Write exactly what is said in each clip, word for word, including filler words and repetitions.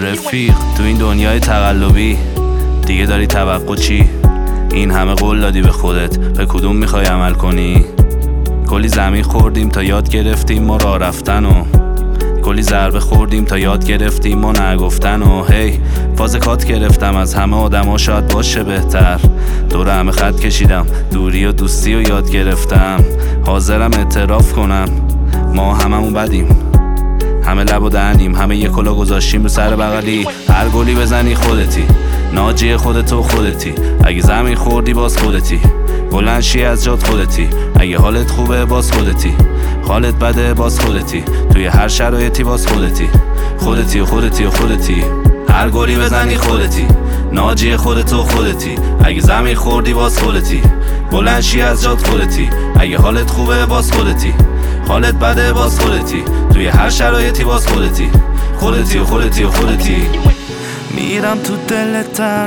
رفیق تو این دنیای تقلبی دیگه داری توقع چی؟ این همه قول دادی به خودت، به کدوم میخوای عمل کنی؟ کلی زمین خوردیم تا یاد گرفتیم ما راه رفتن و کلی ضربه خوردیم تا یاد گرفتیم ما نگفتن و هی فاز کات گرفتم از همه آدما شاید باشه بهتر. دور همه خط کشیدم، دوری و دوستی رو یاد گرفتم. حاضرم اعتراف کنم ما هممون بدیم، همه لب و دهنیم، همه یه کلا گذاشتیم رو سر بغلی. هر گلی بزنی خودتی، ناجی خودتو خودتی. اگه زمین خوردی باز خودتی، بلند شی از جات خودتی. اگه حالت خوبه باز خودتی، حالت بده باز خودتی. توی هر شرایطی باز خودتی، خودتی و خودتی و خودتی. هر گلی بزنی خودتی، ناجی خودتو خودتی. اگه زمین خوردی باز خودتی، بلند شی از جات خودتی. اگه حالت خوبه باز خودتی، حالت بده باز خودتی. توی هر شرایطی باز خودتی، خودتی و خودتی و خودتی. میرم تو دل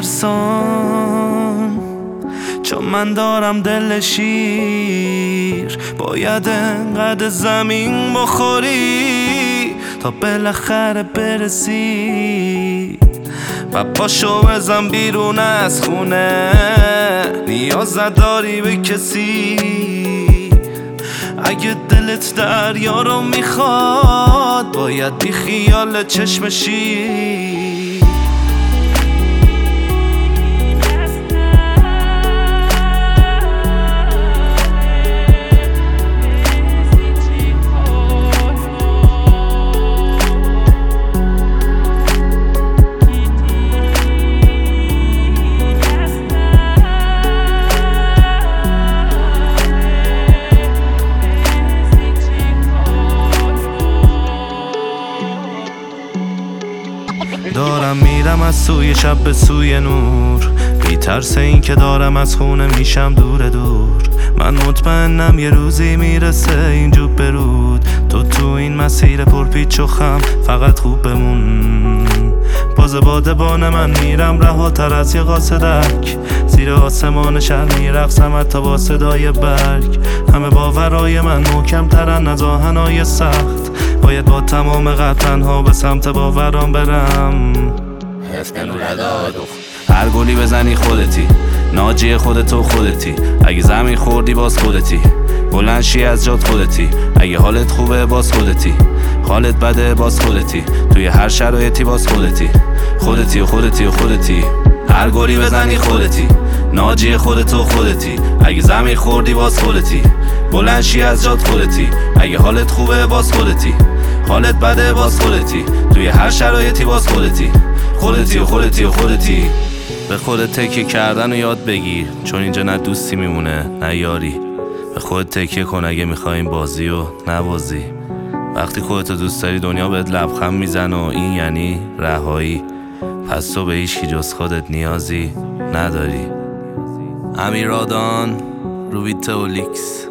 ترسام چون من دارم دل شیر. باید انقدر زمین بخوری تا بالاخره برسی و پاشو بزن بیرون از خونه. نیاز نداری به کسی، اگه دلت دریا رو میخواد باید بی خیال چشمشی. دارم میرم از سوی شب به سوی نور، بی ترس این که دارم از خونه میشم دور دور. من مطمئنم یه روزی میرسه این جوب برود. تو تو این مسیر پرپیچ و خم فقط خوب بمون. باز بادبان من میرم رهاتر از یه قاصدک. زیر آسمان شهر میرقصم حتی با صدای برگ. همه باورای من محکم ترن از آهنای سخت. باید با تمام قلب تنها به سمت باورام برم. هر گلی بزنی خودتی، ناجی خودتو خودتی. اگه زمین خوردی باز خودتی، بلند شی از جات خودتی. اگه حالت خوبه باز خودتی، حالت بده باز خودتی. توی هر شرایطی باز خودتی، خودتی و خودتی و خودتی. هر گلی بزنی خودتی، ناجی خودتو خودتی. اگه زمین خوردی باز خودتی، بلند شی از جات خودتی. اگه حالت خوبه باز خودتی، حالت بده باز خودتی. توی هر شرایطی باز خودتی، خودتی و خودتی و خودتی. به خودت تکیه کردن و یاد بگیر، چون اینجا نه دوستی میمونه نه یاری. به خودت تکیه کن اگه میخوای این بازی و نبازی. وقتی خودتو دوست داری دنیا بهت لبخند میزنه و این یعنی رهایی. پس تو به هیچ کی جز خودت نیازی نداری. امیرادان روبیتولیکس.